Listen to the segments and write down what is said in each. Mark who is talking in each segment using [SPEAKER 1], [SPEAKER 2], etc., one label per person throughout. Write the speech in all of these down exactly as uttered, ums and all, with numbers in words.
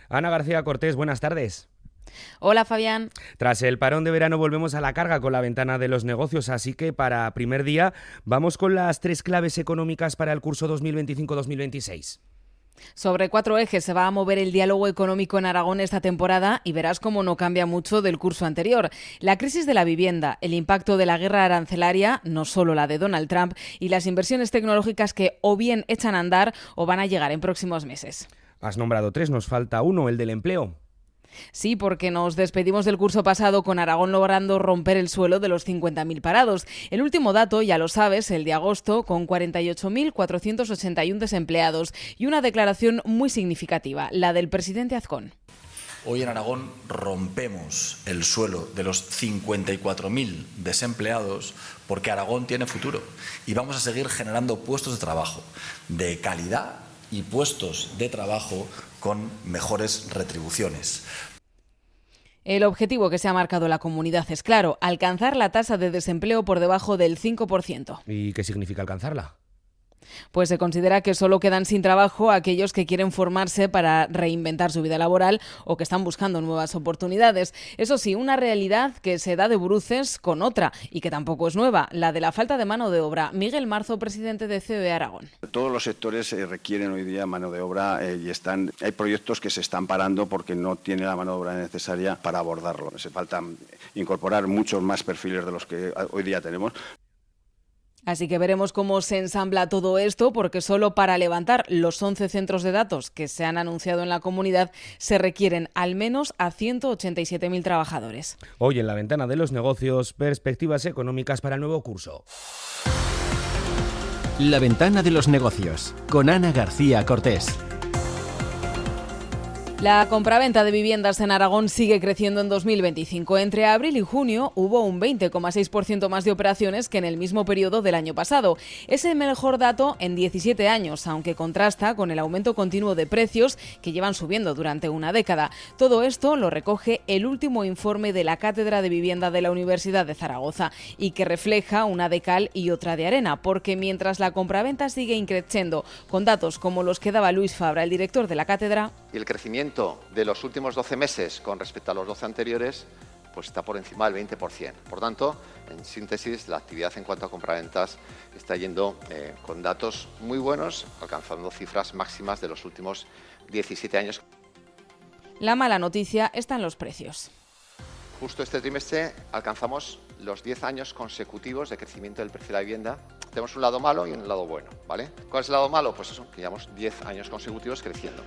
[SPEAKER 1] Ana García Cortés, buenas tardes.
[SPEAKER 2] Hola, Fabián.
[SPEAKER 1] Tras el parón de verano volvemos a la carga con la ventana de los negocios, así que para primer día vamos con las tres claves económicas para el curso dos mil veinticinco dos mil veintiséis.
[SPEAKER 2] Sobre cuatro ejes se va a mover el diálogo económico en Aragón esta temporada y verás cómo no cambia mucho del curso anterior. La crisis de la vivienda, el impacto de la guerra arancelaria, no solo la de Donald Trump, y las inversiones tecnológicas que o bien echan a andar o van a llegar en próximos meses.
[SPEAKER 1] Has nombrado tres, nos falta uno, el del empleo.
[SPEAKER 2] Sí, porque nos despedimos del curso pasado con Aragón logrando romper el suelo de los cincuenta mil parados. El último dato, ya lo sabes, el de agosto, con cuarenta y ocho mil cuatrocientos ochenta y uno desempleados y una declaración muy significativa, la del presidente Azcón.
[SPEAKER 3] Hoy en Aragón rompemos el suelo de los cincuenta y cuatro mil desempleados porque Aragón tiene futuro y vamos a seguir generando puestos de trabajo de calidad y puestos de trabajo con mejores retribuciones.
[SPEAKER 2] El objetivo que se ha marcado la comunidad es claro, alcanzar la tasa de desempleo por debajo del cinco por ciento.
[SPEAKER 1] ¿Y qué significa alcanzarla?
[SPEAKER 2] Pues se considera que solo quedan sin trabajo aquellos que quieren formarse para reinventar su vida laboral o que están buscando nuevas oportunidades. Eso sí, una realidad que se da de bruces con otra y que tampoco es nueva, la de la falta de mano de obra. Miguel Marzo, presidente de C O E Aragón.
[SPEAKER 4] Todos los sectores eh, requieren hoy día mano de obra eh, y están, hay proyectos que se están parando porque no tiene la mano de obra necesaria para abordarlo. Se falta incorporar muchos más perfiles de los que hoy día tenemos.
[SPEAKER 2] Así que veremos cómo se ensambla todo esto, porque solo para levantar los once centros de datos que se han anunciado en la comunidad se requieren al menos a ciento ochenta y siete mil trabajadores.
[SPEAKER 1] Hoy en la ventana de los negocios, perspectivas económicas para el nuevo curso.
[SPEAKER 5] La ventana de los negocios, con Ana García Cortés.
[SPEAKER 2] La compraventa de viviendas en Aragón sigue creciendo en dos mil veinticinco. Entre abril y junio hubo un veinte coma seis por ciento más de operaciones que en el mismo periodo del año pasado. Es el mejor dato en diecisiete años, aunque contrasta con el aumento continuo de precios que llevan subiendo durante una década. Todo esto lo recoge el último informe de la Cátedra de Vivienda de la Universidad de Zaragoza y que refleja una de cal y otra de arena, porque mientras la compraventa sigue increciendo con datos como los que daba Luis Fabra, el director de la cátedra,
[SPEAKER 6] y el crecimiento de los últimos doce meses con respecto a los doce anteriores pues está por encima del veinte por ciento. Por tanto, en síntesis, la actividad en cuanto a compraventas está yendo eh, con datos muy buenos, alcanzando cifras máximas de los últimos diecisiete años.
[SPEAKER 2] La mala noticia está en los precios.
[SPEAKER 6] Justo este trimestre alcanzamos los diez años consecutivos de crecimiento del precio de la vivienda. Tenemos un lado malo y un lado bueno, ¿vale? ¿Cuál es el lado malo? Pues eso, que llevamos diez años consecutivos creciendo.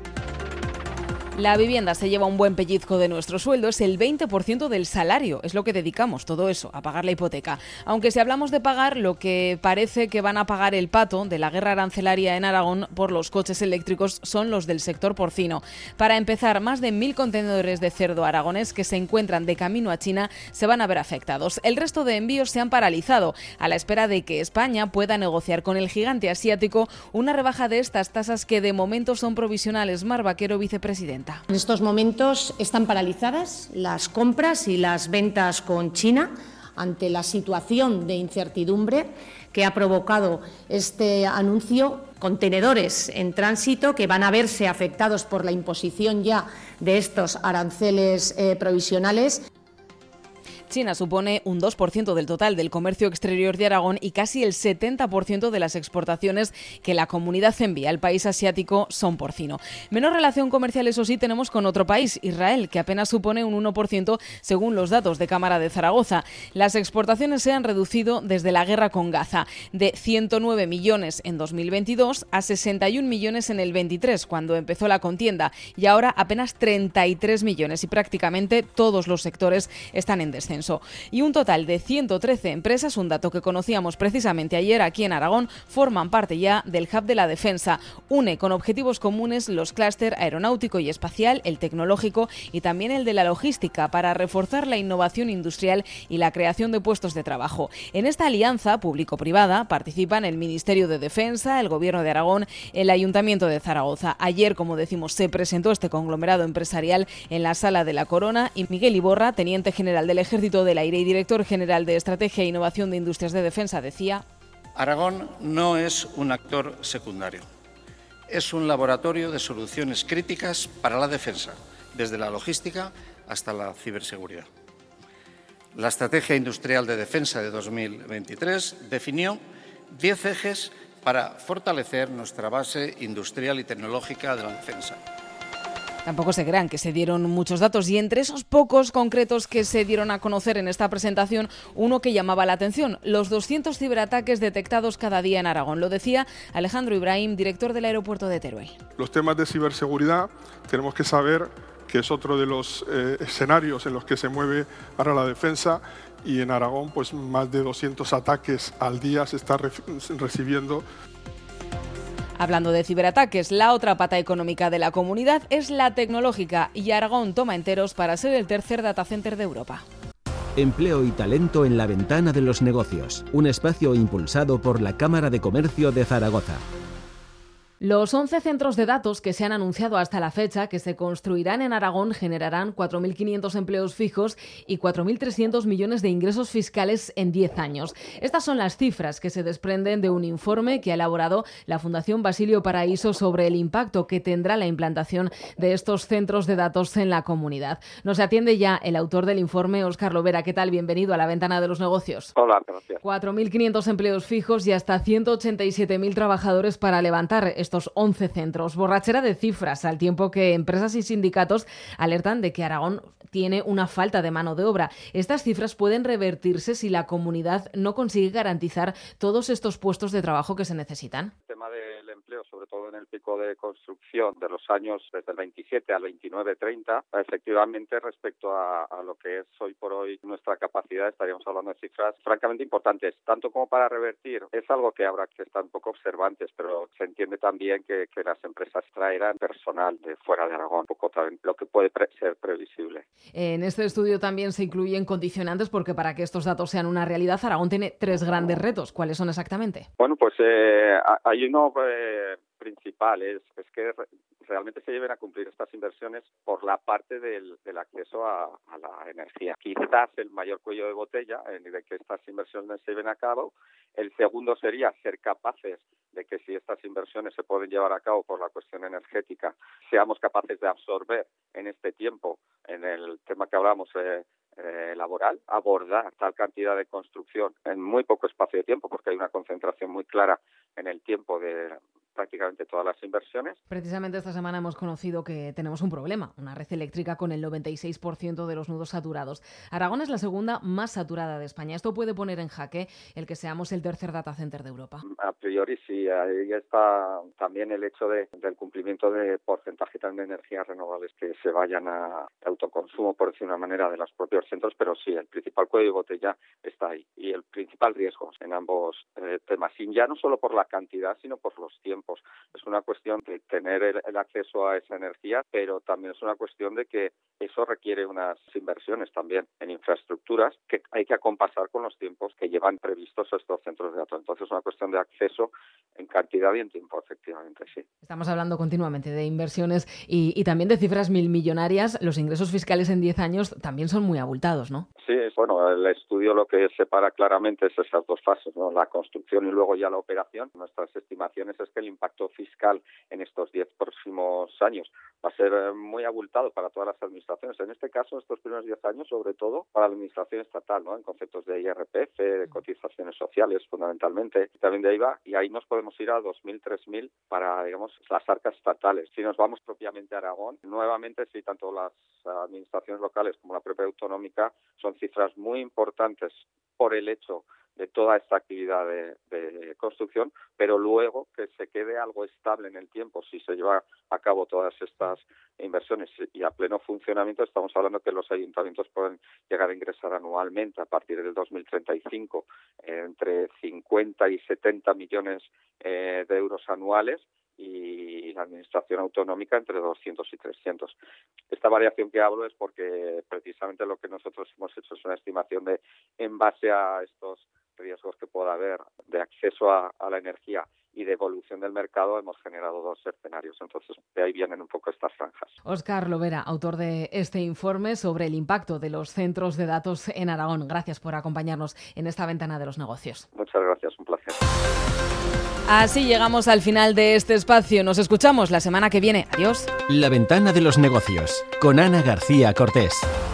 [SPEAKER 2] La vivienda se lleva un buen pellizco de nuestro sueldo, es el veinte por ciento del salario, es lo que dedicamos todo eso, a pagar la hipoteca. Aunque si hablamos de pagar, lo que parece que van a pagar el pato de la guerra arancelaria en Aragón por los coches eléctricos son los del sector porcino. Para empezar, más de mil contenedores de cerdo aragonés que se encuentran de camino a China se van a ver afectados. El resto de envíos se han paralizado, a la espera de que España pueda negociar con el gigante asiático una rebaja de estas tasas que de momento son provisionales. Mar Vaquero, vicepresidenta.
[SPEAKER 7] En estos momentos están paralizadas las compras y las ventas con China ante la situación de incertidumbre que ha provocado este anuncio. Contenedores en tránsito que van a verse afectados por la imposición ya de estos aranceles eh, provisionales.
[SPEAKER 2] China supone un dos por ciento del total del comercio exterior de Aragón y casi el setenta por ciento de las exportaciones que la comunidad envía al país asiático son porcino. Menos relación comercial, eso sí, tenemos con otro país, Israel, que apenas supone un uno por ciento según los datos de Cámara de Zaragoza. Las exportaciones se han reducido desde la guerra con Gaza, de ciento nueve millones en dos mil veintidós a sesenta y un millones en el veintitrés, cuando empezó la contienda, y ahora apenas treinta y tres millones, y prácticamente todos los sectores están en descenso. Y un total de ciento trece empresas, un dato que conocíamos precisamente ayer aquí en Aragón, forman parte ya del Hub de la Defensa. Une con objetivos comunes los clúster aeronáutico y espacial, el tecnológico y también el de la logística para reforzar la innovación industrial y la creación de puestos de trabajo. En esta alianza público-privada participan el Ministerio de Defensa, el Gobierno de Aragón, el Ayuntamiento de Zaragoza. Ayer, como decimos, se presentó este conglomerado empresarial en la Sala de la Corona y Miguel Iborra, teniente general del Ejército del Aire y director general de Estrategia e Innovación de Industrias de Defensa, decía:
[SPEAKER 8] Aragón no es un actor secundario. es un laboratorio de soluciones críticas para la defensa, desde la logística hasta la ciberseguridad. La Estrategia Industrial de Defensa de dos mil veintitrés definió diez ejes para fortalecer nuestra base industrial y tecnológica de la defensa.
[SPEAKER 2] Tampoco se crean que se dieron muchos datos y entre esos pocos concretos que se dieron a conocer en esta presentación, uno que llamaba la atención, los doscientos ciberataques detectados cada día en Aragón. Lo decía Alejandro Ibrahim, director del aeropuerto de Teruel.
[SPEAKER 9] Los temas de ciberseguridad tenemos que saber que es otro de los eh, escenarios en los que se mueve ahora la defensa, y en Aragón pues más de doscientos ataques al día se está re- recibiendo.
[SPEAKER 2] Hablando de ciberataques, la otra pata económica de la comunidad es la tecnológica y Aragón toma enteros para ser el tercer data center de Europa.
[SPEAKER 5] Empleo y talento en la ventana de los negocios, un espacio impulsado por la Cámara de Comercio de Zaragoza.
[SPEAKER 2] Los once centros de datos que se han anunciado hasta la fecha que se construirán en Aragón generarán cuatro mil quinientos empleos fijos y cuatro mil trescientos millones de ingresos fiscales en diez años. Estas son las cifras que se desprenden de un informe que ha elaborado la Fundación Basilio Paraíso sobre el impacto que tendrá la implantación de estos centros de datos en la comunidad. Nos atiende ya el autor del informe, Óscar Lovera. ¿Qué tal? Bienvenido a la Ventana de los Negocios.
[SPEAKER 10] Hola, gracias.
[SPEAKER 2] cuatro mil quinientos empleos fijos y hasta ciento ochenta y siete mil trabajadores para levantar estos once centros. Borrachera de cifras, al tiempo que empresas y sindicatos alertan de que Aragón tiene una falta de mano de obra. Estas cifras pueden revertirse si la comunidad no consigue garantizar todos estos puestos de trabajo que se necesitan.
[SPEAKER 10] El tema del empleo, sobre todo en el pico de construcción de los años desde el veintisiete al veintinueve treinta, efectivamente respecto a, a lo que es hoy por hoy nuestra capacidad, estaríamos hablando de cifras francamente importantes, tanto como para revertir. Es algo que habrá que estar un poco observantes, pero se entiende también que, que las empresas traerán personal de fuera de Aragón, un poco también lo que puede pre- ser previsible.
[SPEAKER 2] En este estudio también se incluyen condicionantes porque para que estos datos sean una realidad, Aragón tiene tres grandes retos. ¿Cuáles son exactamente?
[SPEAKER 10] Bueno, pues eh, hay uno eh, principal, es, es que re- realmente se lleven a cumplir estas inversiones por la parte del, del acceso a, a la energía. Quizás el mayor cuello de botella en de que estas inversiones se lleven a cabo. El segundo sería ser capaces de que si estas inversiones se pueden llevar a cabo por la cuestión energética, seamos capaces de absorber en este tiempo, en el tema que hablamos eh, eh, laboral, abordar tal cantidad de construcción en muy poco espacio de tiempo, porque hay una concentración muy clara en el tiempo de prácticamente todas las inversiones.
[SPEAKER 2] Precisamente esta semana hemos conocido que tenemos un problema, una red eléctrica con el noventa y seis por ciento de los nudos saturados. Aragón es la segunda más saturada de España. ¿Esto puede poner en jaque el que seamos el tercer data center de Europa?
[SPEAKER 10] A priori sí, ahí está también el hecho de, del cumplimiento de porcentaje también de energías renovables que se vayan a autoconsumo, por decir una manera, de los propios centros, pero sí, el principal cuello de botella está ahí y el principal riesgo en ambos eh, temas, y ya no solo por la cantidad, sino por los tiempos. Es una cuestión de tener el, el acceso a esa energía, pero también es una cuestión de que eso requiere unas inversiones también en infraestructuras que hay que acompasar con los tiempos que llevan previstos estos centros de datos. Entonces es una cuestión de acceso en cantidad y en tiempo, efectivamente, sí.
[SPEAKER 2] Estamos hablando continuamente de inversiones y, y también de cifras mil millonarias. Los ingresos fiscales en diez años también son muy abultados, ¿no?
[SPEAKER 10] Sí, bueno, el estudio lo que separa claramente es esas dos fases, ¿no? La construcción y luego ya la operación. Nuestras estimaciones es que el impacto fiscal en estos diez próximos años va a ser muy abultado para todas las administraciones. En este caso, estos primeros diez años, sobre todo para la administración estatal, ¿no? En conceptos de I R P F, de cotizaciones sociales, fundamentalmente, también de I V A, y ahí nos podemos ir a dos mil, tres mil para, digamos, las arcas estatales. Si nos vamos propiamente a Aragón, nuevamente sí, tanto las administraciones locales como la propia autonómica son cifras muy importantes por el hecho de toda esta actividad de, de construcción, pero luego que se quede algo estable en el tiempo si se lleva a cabo todas estas inversiones y a pleno funcionamiento. Estamos hablando que los ayuntamientos pueden llegar a ingresar anualmente a partir del dos mil treinta y cinco eh, entre cincuenta y setenta millones eh, de euros anuales, y la administración autonómica entre doscientos y trescientos. Esta variación que hablo es porque precisamente lo que nosotros hemos hecho es una estimación de, en base a estos riesgos que pueda haber de acceso a, a la energía y de evolución del mercado, hemos generado dos escenarios. Entonces, de ahí vienen un poco estas franjas.
[SPEAKER 2] Óscar Lovera, autor de este informe sobre el impacto de los centros de datos en Aragón. Gracias por acompañarnos en esta ventana de los negocios.
[SPEAKER 10] Muchas gracias, un placer. Gracias.
[SPEAKER 2] Así llegamos al final de este espacio. Nos escuchamos la semana que viene. Adiós.
[SPEAKER 5] La ventana de los negocios, con Ana García Cortés.